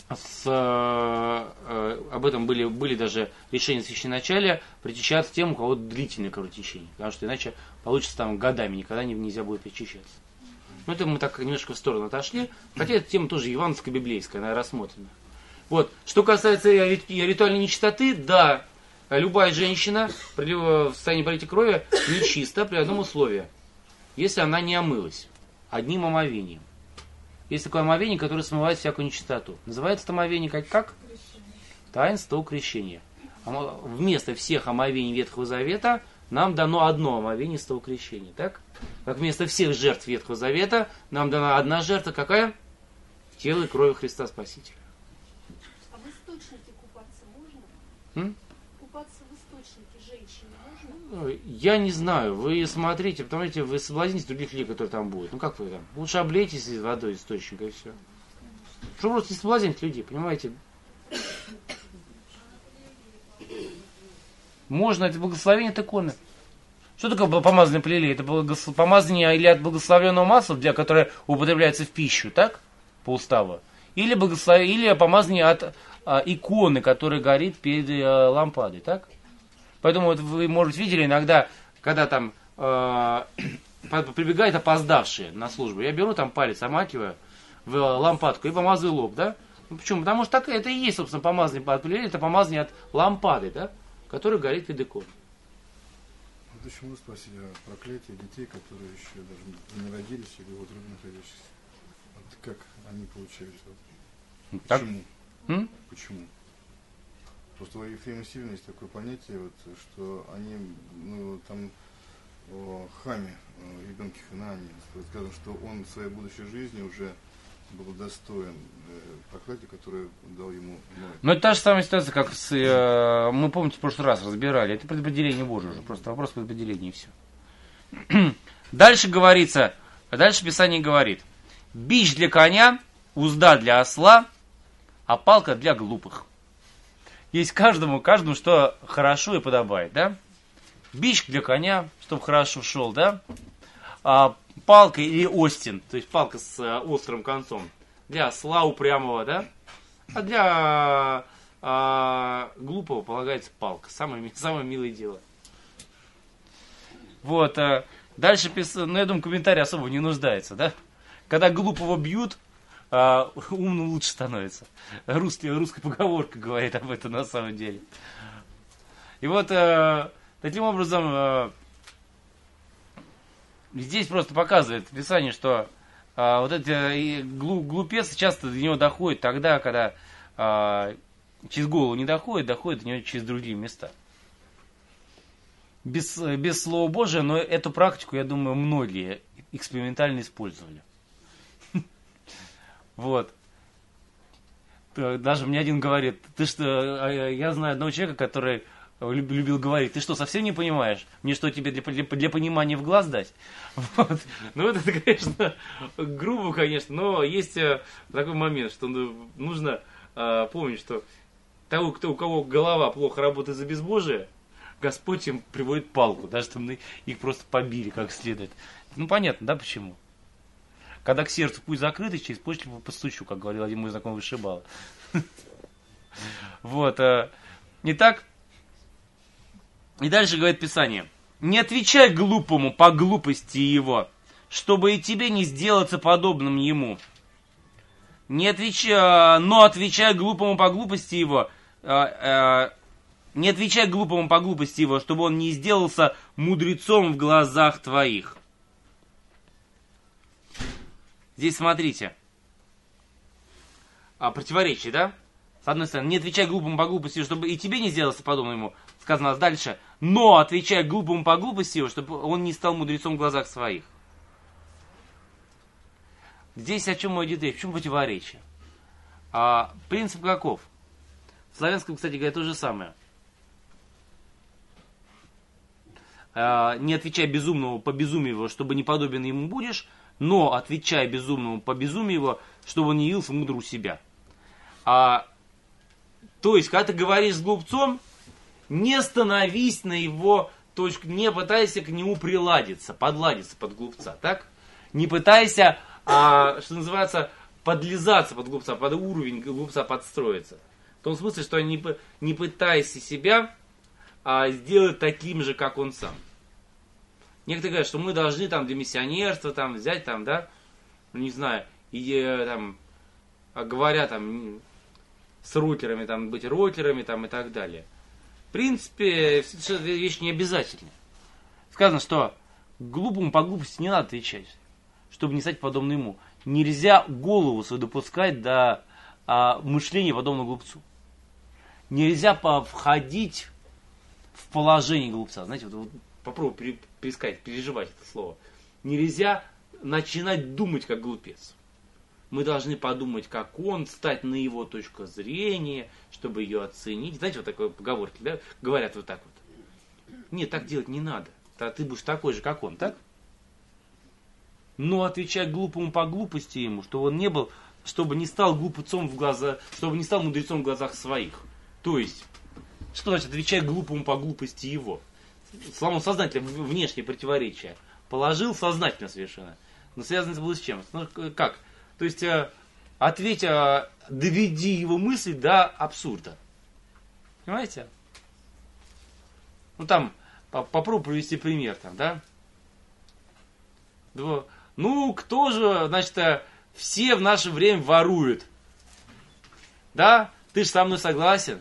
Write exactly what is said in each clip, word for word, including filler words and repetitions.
с, э, об этом были, были даже решения священноначалия причащаться тем, у кого длительное кровотечение. Потому что иначе получится там годами, никогда не, нельзя будет причащаться. Но это мы так немножко в сторону отошли. Хотя эта тема тоже евангельская, библейская, она рассмотрена. Вот. Что касается ритуальной нечистоты, да, любая женщина в состоянии политики крови нечиста при одном условии. Если она не омылась одним омовением. Есть такое омовение, которое смывает всякую нечистоту. Называется это омовение как? как? Таинство крещения. Вместо всех омовений Ветхого Завета нам дано одно омовение святого крещения. Так? Как вместо всех жертв Ветхого Завета нам дана одна жертва. Какая? Тело и кровь Христа Спасителя. А в источнике купаться можно? М? Купаться в источнике женщине можно? Я не знаю. Вы смотрите, потому что вы соблазните других людей, которые там будут. Ну как вы там? Лучше облейтесь водой из источника и все. Чтобы просто не соблазнить людей, понимаете? Можно, это благословение от иконы. Что такое помазание плели? Это благос... помазание или от благословенного масла, для которое употребляется в пищу, так? По уставу. Или, благослов... или помазание от а, иконы, которая горит перед а, лампадой, так? Поэтому вот вы, может, видели иногда, когда там а, прибегают опоздавшие на службу, я беру там палец, омакиваю в лампадку и помазываю лоб, да? Ну, почему? Потому что так, это и есть, собственно, помазание от плели, это помазание от лампады, да? Который горит перед иконой. Вот еще можно спросить о проклятии детей, которые еще даже не родились или в утробе находящихся. Вот как они получались? Вот. Так? Почему? М? Почему? Просто у Ефрема Сильна есть такое понятие, вот, что они, ну, там, о Хаме, о ребенке Ханаане, сказано, что он в своей будущей жизни уже был достоин э, проклятия, которое дал ему Ной. Но это та же самая ситуация, как с, э, мы, помните, в прошлый раз разбирали. Это предопределение Божие уже, просто вопрос предопределения и все. Дальше говорится, дальше Писание говорит: бич для коня, узда для осла, а палка для глупых. Есть каждому, каждому, что хорошо и подобает, да? Бич для коня, чтобы хорошо шел, да? А палка или остин, то есть палка с а, острым концом, для осла упрямого, да? А для а, глупого полагается палка. Самое, самое милое дело. Вот. А, дальше, ну, я думаю, комментарий особо не нуждается, да? Когда глупого бьют, а, умным лучше становится. Русская, русская поговорка говорит об этом на самом деле. И вот а, таким образом а, здесь просто показывает Писание, что а, вот эти глупец часто до него доходит тогда, когда а, через голову не доходит, доходит до него через другие места. Без, без Слова Божия, но эту практику, я думаю, многие экспериментально использовали. Вот. Даже мне один говорит: ты что, я знаю одного человека, который любил говорить: ты что, совсем не понимаешь? Мне что, тебе для, для, для понимания в глаз дать? Вот. Ну, вот это, конечно, грубо, конечно, но есть такой момент, что нужно э, помнить, что того, кто, у кого голова плохо работает за безбожие, Господь им приводит палку, даже там их просто побили как следует. Ну, понятно, да, почему? Когда к сердцу путь закрытый, через почту постучу, как говорил один мой знакомый вышибала. Вот. Итак, и дальше говорит Писание: не отвечай глупому по глупости его, чтобы и тебе не сделаться подобным ему. Не отвечай, но отвечай глупому по глупости его, не отвечай глупому по глупости его, чтобы он не сделался мудрецом в глазах твоих. Здесь смотрите. А, противоречие, да? С одной стороны, не отвечай глупому по глупости, чтобы и тебе не сделался подобным ему. Сказано дальше. Но отвечай глупому по глупости, чтобы он не стал мудрецом в глазах своих. Здесь о чем идет речь? В чем противоречие? А, принцип каков? В славянском, кстати говоря, то же самое. А, не отвечай безумному по безумию его, чтобы не подобен ему будешь, но отвечай безумному по безумию его, чтобы он не явился мудр у себя. А, то есть, когда ты говоришь с глупцом, не становись на его точку, не пытайся к нему приладиться, подладиться под глупца, так? Не пытайся, а, что называется, подлизаться под глупца, под уровень глупца подстроиться. В том смысле, что не, не пытаясь себя а, сделать таким же, как он сам. Некоторые говорят, что мы должны там для миссионерства там, взять там, да, ну не знаю, и там, говоря там с ротлерами, там, быть ротлерами там, и так далее. В принципе, эта вещь не обязательна. Сказано, что глупому по глупости не надо отвечать, чтобы не стать подобным ему. Нельзя голову свою допускать до а, мышления подобного глупцу. Нельзя входить в положение глупца. Знаете, вот, вот попробуй пересказать, переживать это слово. Нельзя начинать думать как глупец. Мы должны подумать, как он, стать на его точку зрения, чтобы ее оценить. Знаете, вот такой поговорки, да? Говорят вот так вот. Нет, так делать не надо. А ты будешь такой же, как он, так? Но отвечать глупому по глупости ему, чтобы он не был, чтобы не стал глупцом в глаза, чтобы не стал мудрецом в глазах своих. То есть, что значит отвечать глупому по глупости его? Словом сознательно, внешнее противоречие. Положил сознательно совершенно. Но связано это было с чем? Ну, как? То есть, ответь, доведи его мысли до абсурда. Понимаете? Ну, там, попробуй привести пример, там, да? Ну, кто же, значит, все в наше время воруют? Да? Ты же со мной согласен?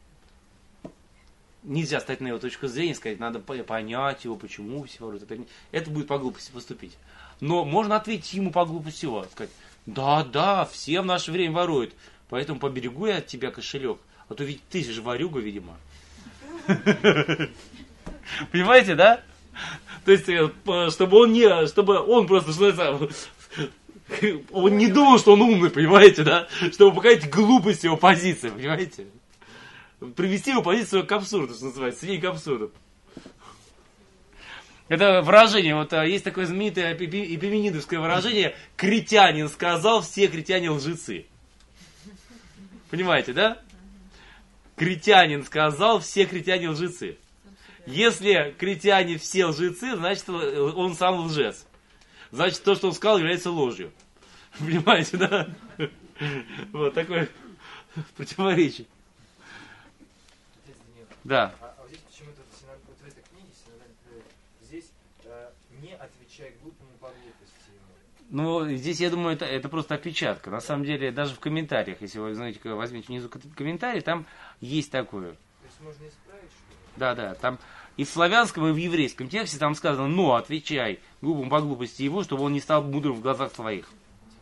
Нельзя стать на его точку зрения, сказать, надо понять его, почему все воруют. Это, это будет по глупости поступить. Но можно ответить ему по глупости его, сказать, да, да, все в наше время воруют, поэтому поберегу я от тебя кошелек, а то ведь ты же ворюга, видимо. Понимаете, да? То есть, чтобы он не, чтобы он просто, что это, он не думал, что он умный, понимаете, да? Чтобы показать глупость его позиции, понимаете? Привести его позицию к абсурду, что называется, сведение к абсурду. Это выражение, вот есть такое знаменитое эпименидовское выражение, критянин сказал, все критяне лжецы. Понимаете, да? Критянин сказал, все критяне лжецы. Если критяне все лжецы, значит он сам лжец. Значит то, что он сказал, является ложью. Понимаете, да? Вот такое противоречие. Да. А, а здесь почему-то вот в этой книге здесь э, не отвечай глупому по глупости. Ну, здесь, я думаю, это, это просто опечатка. На самом деле, даже в комментариях, если вы, знаете, возьмите внизу комментарий, там есть такое. То есть можно исправить, что ли? Да, да. Там и в славянском, и в еврейском тексте там сказано, но отвечай глупому по глупости его, чтобы он не стал мудрым в глазах своих.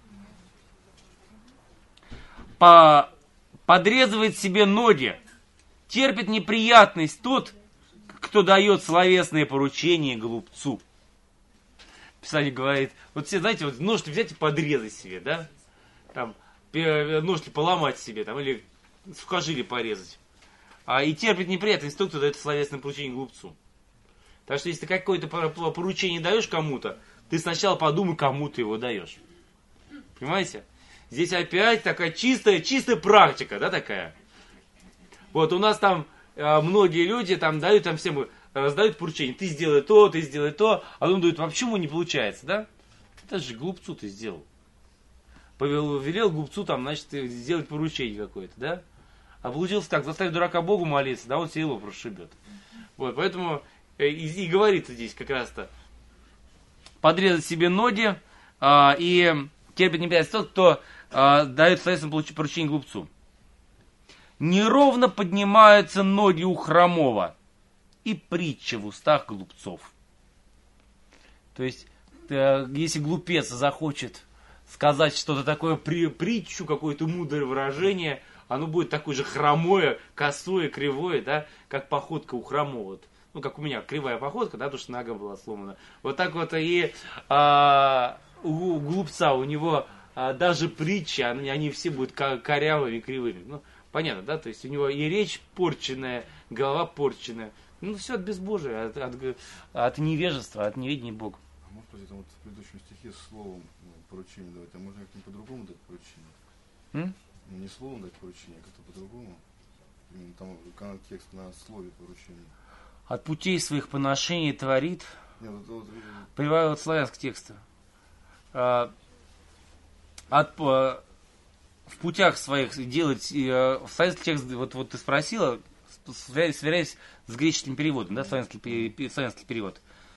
По... Подрезывает себе ноги. Терпит неприятность тот, кто дает словесные поручения глупцу. Писание говорит, вот все, знаете, вот нож взять и подрезать себе, да? Там, нож поломать себе, там, или сухожилие порезать. А и терпит неприятность тот, кто дает словесное поручение глупцу. Так что, если ты какое-то поручение даешь кому-то, ты сначала подумай, кому ты его даешь. Понимаете? Здесь опять такая чистая, чистая практика, да, такая. Вот у нас там э, многие люди там дают там всем, раздают поручения. Ты сделай то, ты сделай то, а он дают, вообще ему не получается, да? Это же глупцу ты сделал. Повел, велел глупцу там, значит, сделать поручение какое-то, да? А получилось так, заставить дурака Богу молиться, да, он себе его прошибет. Вот, поэтому э, и, и говорится здесь как раз-то. Подрезать себе ноги э, и терпит неприятность тот, кто э, дает словесное поручение глупцу. Неровно поднимаются ноги у хромого, и притча в устах глупцов. То есть, э, если глупец захочет сказать что-то такое, при, притчу, какое-то мудрое выражение, оно будет такое же хромое, косое, кривое, да, как походка у хромого. Ну, как у меня, кривая походка, да, потому что нога была сломана. Вот так вот и а, у глупца, у него а, даже притчи, они, они все будут корявыми, кривыми. Ну, понятно, да? То есть у него и речь порченная, голова порченная. Ну, все от безбожия, от, от, от невежества, от неведения Бога. А может быть, вот в предыдущем стихе с словом ну, поручение давать, а можно как-то по-другому дать поручение? М? Ну, не словом дать поручение, а как-то по-другому. Именно там текст на слове поручения. От путей своих поношений творит. Нет, вот, вот, Прививаю от славянского текста. А, от, в путях своих делать, в славянский текст, вот, вот ты спросила, сверяясь с греческим переводом, да, славянский, славянский перевод.